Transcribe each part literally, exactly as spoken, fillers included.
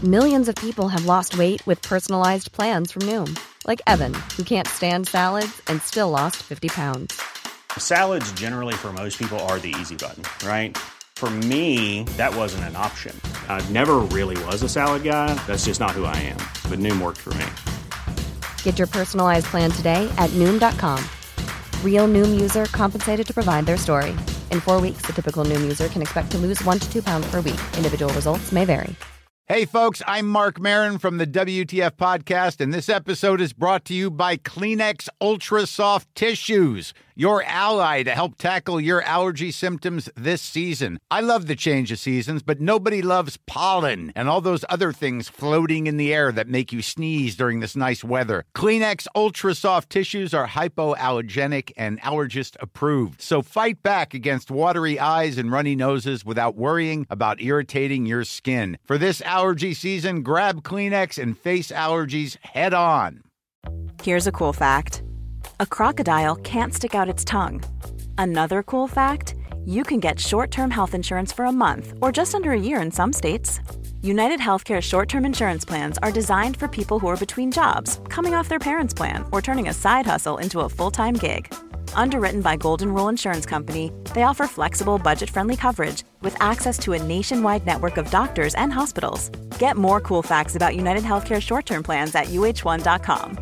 Millions of people have lost weight with personalized plans from Noom. Like Evan, who can't stand salads and still lost fifty pounds. Salads generally for most people are the easy button, right? For me, that wasn't an option. I never really was a salad guy. That's just not who I am. But Noom worked for me. Get your personalized plan today at Noom dot com. Real Noom user compensated to provide their story. In four weeks, the typical Noom user can expect to lose one to two pounds per week. Individual results may vary. Hey, folks, I'm Mark Maron from the W T F Podcast, and this episode is brought to you by Kleenex Ultra Soft Tissues, your ally to help tackle your allergy symptoms this season. I love the change of seasons, but nobody loves pollen and all those other things floating in the air that make you sneeze during this nice weather. Kleenex Ultra Soft Tissues are hypoallergenic and allergist approved, so fight back against watery eyes and runny noses without worrying about irritating your skin. For this allergy season, grab Kleenex and face allergies head on. Here's a cool fact. A crocodile can't stick out its tongue. Another cool fact, you can get short-term health insurance for a month or just under a year in some states. United Healthcare short-term insurance plans are designed for people who are between jobs, coming off their parents' plan, or turning a side hustle into a full-time gig. Underwritten by Golden Rule Insurance Company, they offer flexible, budget-friendly coverage with access to a nationwide network of doctors and hospitals. Get more cool facts about United Healthcare short-term plans at U H one dot com.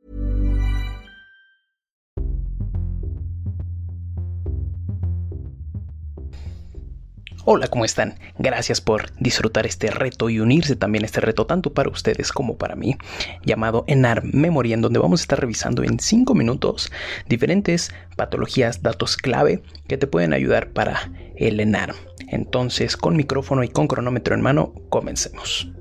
Hola, ¿cómo están? Gracias por disfrutar este reto y unirse también a este reto tanto para ustedes como para mí, llamado ENAR Memory, en donde vamos a estar revisando en cinco minutos diferentes patologías, datos clave que te pueden ayudar para el ENAR. Entonces, con micrófono y con cronómetro en mano, comencemos.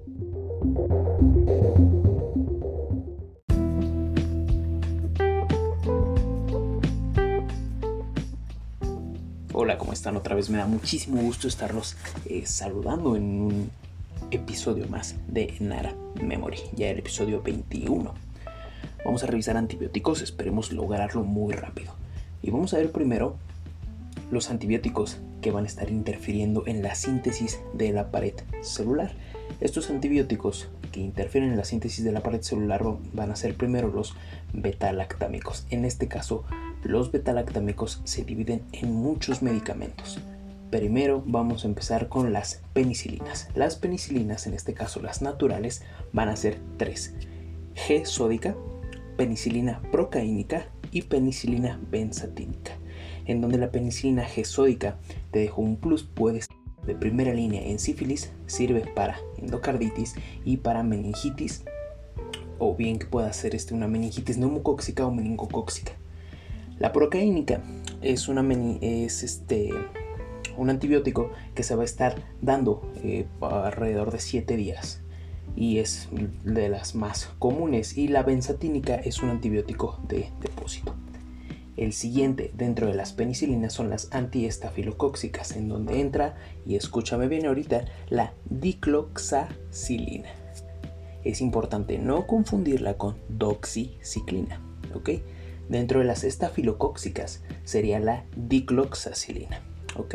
Hola, ¿cómo están? Otra vez me da muchísimo gusto estarlos eh, saludando en un episodio más de ENAR Memory, ya el episodio veintiuno. Vamos a revisar antibióticos, esperemos lograrlo muy rápido. Y vamos a ver primero los antibióticos que van a estar interfiriendo en la síntesis de la pared celular. Estos antibióticos que interfieren en la síntesis de la pared celular van a ser primero los beta-lactámicos. En este caso, los beta-lactámicos se dividen en muchos medicamentos. Primero vamos a empezar con las penicilinas. Las penicilinas, en este caso las naturales, van a ser tres: G-sódica, penicilina procaínica y penicilina benzatínica. En donde la penicilina G-sódica, te dejo un plus, puede ser de primera línea en sífilis, sirve para endocarditis y para meningitis, o bien que pueda ser este, una meningitis neumocóxica o meningocóxica. La procaínica es, una meni- es este, un antibiótico que se va a estar dando eh, alrededor de siete días y es de las más comunes. Y la benzatínica es un antibiótico de depósito. El siguiente dentro de las penicilinas son las antiestafilocóxicas, en donde entra, y escúchame bien ahorita, la dicloxacilina. Es importante no confundirla con doxiciclina, ¿ok? Dentro de las estafilocóxicas sería la dicloxacilina, ¿ok?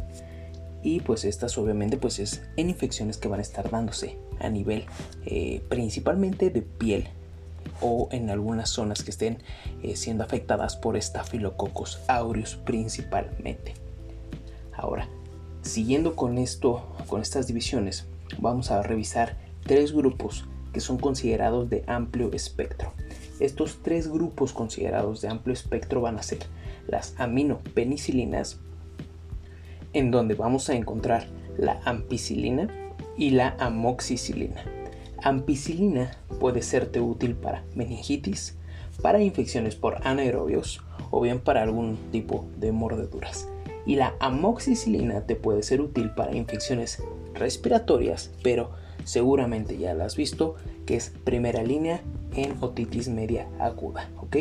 Y pues estas obviamente pues es en infecciones que van a estar dándose a nivel eh, principalmente de piel, o en algunas zonas que estén eh, siendo afectadas por Staphylococcus aureus principalmente. Ahora, siguiendo con esto, con estas divisiones, vamos a revisar tres grupos que son considerados de amplio espectro. Estos tres grupos considerados de amplio espectro van a ser las aminopenicilinas, en donde vamos a encontrar la ampicilina y la amoxicilina. Ampicilina puede serte útil para meningitis, para infecciones por anaerobios o bien para algún tipo de mordeduras. Y la amoxicilina te puede ser útil para infecciones respiratorias, pero seguramente ya la has visto, que es primera línea en otitis media aguda, ¿ok?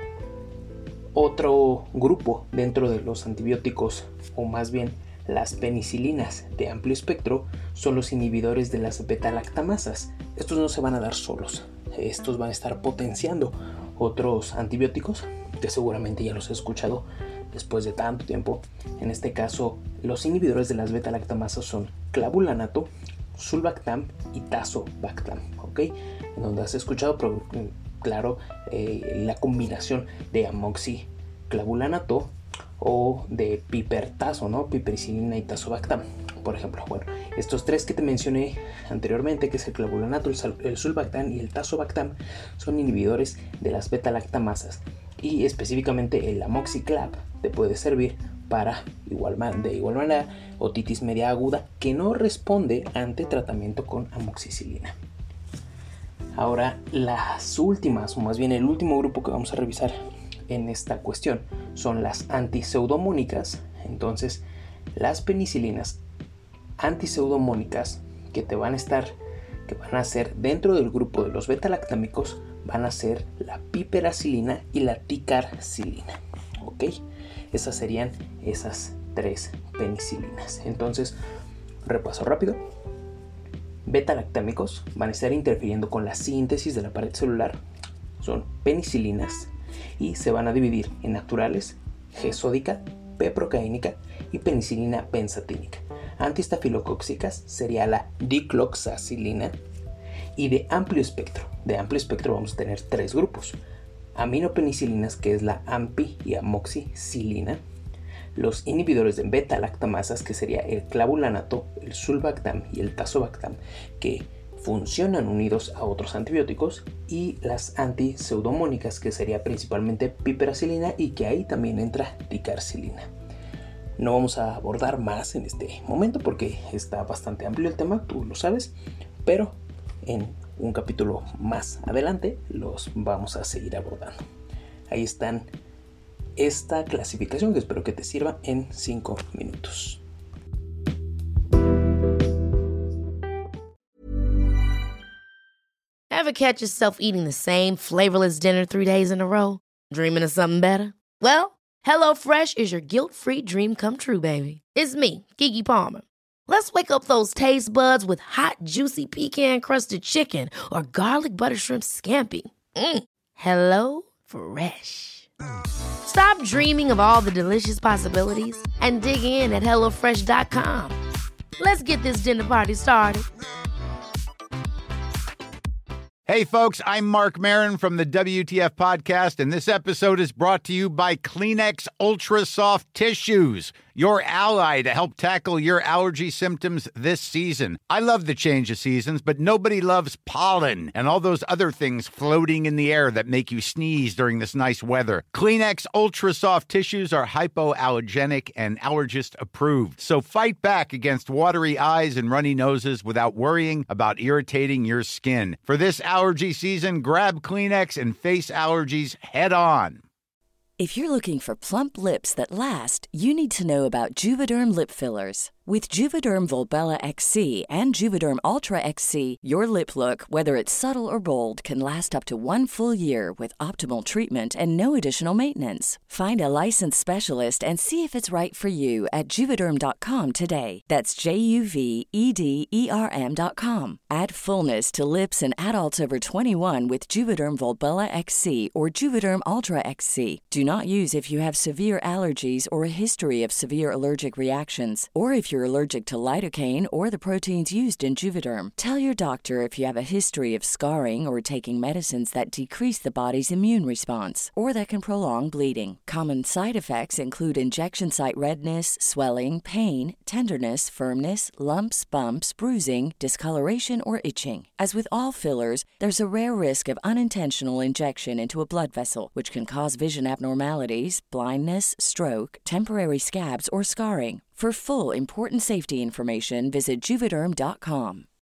Otro grupo dentro de los antibióticos, o más bien las penicilinas de amplio espectro, son los inhibidores de las beta-lactamasas. Estos no se van a dar solos, estos van a estar potenciando otros antibióticos que seguramente ya los he escuchado después de tanto tiempo. En este caso, los inhibidores de las beta-lactamasas son clavulanato, sulbactam y tazobactam, ¿ok? En donde has escuchado, pero, claro, eh, la combinación de amoxiclavulanato o de pipertazo, ¿no? Pipericilina y tazobactam, por ejemplo. Bueno, estos tres que te mencioné anteriormente, que es el clavulanato, el, el sulbactam y el tazobactam, son inhibidores de las beta-lactamasas, y específicamente el amoxiclav te puede servir para igual, de igual manera otitis media aguda que no responde ante tratamiento con amoxicilina. Ahora, las últimas, o más bien el último grupo que vamos a revisar en esta cuestión son las antiseudomónicas. Entonces, las penicilinas antiseudomónicas que te van a estar, que van a ser dentro del grupo de los beta-lactámicos, van a ser la piperacilina y la ticarcilina, ¿ok? Esas serían esas tres penicilinas. Entonces, repaso rápido. Beta-lactámicos van a estar interfiriendo con la síntesis de la pared celular. Son penicilinas y se van a dividir en naturales, G sódica, P procaínica y penicilina benzatínica. Antiestafilocóxicas sería la dicloxacilina. Y de amplio espectro, de amplio espectro vamos a tener tres grupos: aminopenicilinas, que es la ampi y amoxicilina; los inhibidores de beta-lactamasas, que sería el clavulanato, el sulbactam y el tazobactam, que funcionan unidos a otros antibióticos; y las antiseudomónicas, que sería principalmente piperacilina y que ahí también entra ticarcilina. No vamos a abordar más en este momento porque está bastante amplio el tema, tú lo sabes, pero en un capítulo más adelante los vamos a seguir abordando. Ahí están esta clasificación que espero que te sirva en cinco minutos. Ever catch yourself eating the same flavorless dinner three days in a row? Dreaming of something better? Well, HelloFresh is your guilt-free dream come true, baby. It's me, Keke Palmer. Let's wake up those taste buds with hot, juicy pecan-crusted chicken or garlic butter shrimp scampi. Mm. Hello Fresh. Stop dreaming of all the delicious possibilities and dig in at hello fresh dot com. Let's get this dinner party started. Hey, folks, I'm Mark Maron from the W T F Podcast, and this episode is brought to you by Kleenex Ultra Soft Tissues, your ally to help tackle your allergy symptoms this season. I love the change of seasons, but nobody loves pollen and all those other things floating in the air that make you sneeze during this nice weather. Kleenex Ultra Soft Tissues are hypoallergenic and allergist approved, so fight back against watery eyes and runny noses without worrying about irritating your skin. For this allergy season, grab Kleenex and face allergies head on. If you're looking for plump lips that last, you need to know about Juvederm lip fillers. With Juvederm Volbella X C and Juvederm Ultra X C, your lip look, whether it's subtle or bold, can last up to one full year with optimal treatment and no additional maintenance. Find a licensed specialist and see if it's right for you at Juvederm dot com today. That's J U V E D E R M dot com. Add fullness to lips in adults over twenty-one with Juvederm Volbella X C or Juvederm Ultra X C. Do not use if you have severe allergies or a history of severe allergic reactions, or if you're allergic to lidocaine or the proteins used in Juvederm. Tell your doctor if you have a history of scarring or taking medicines that decrease the body's immune response or that can prolong bleeding. Common side effects include injection site redness, swelling, pain, tenderness, firmness, lumps, bumps, bruising, discoloration, or itching. As with all fillers, there's a rare risk of unintentional injection into a blood vessel, which can cause vision abnormalities, blindness, stroke, temporary scabs, or scarring. For full, important safety information, visit Juvederm dot com.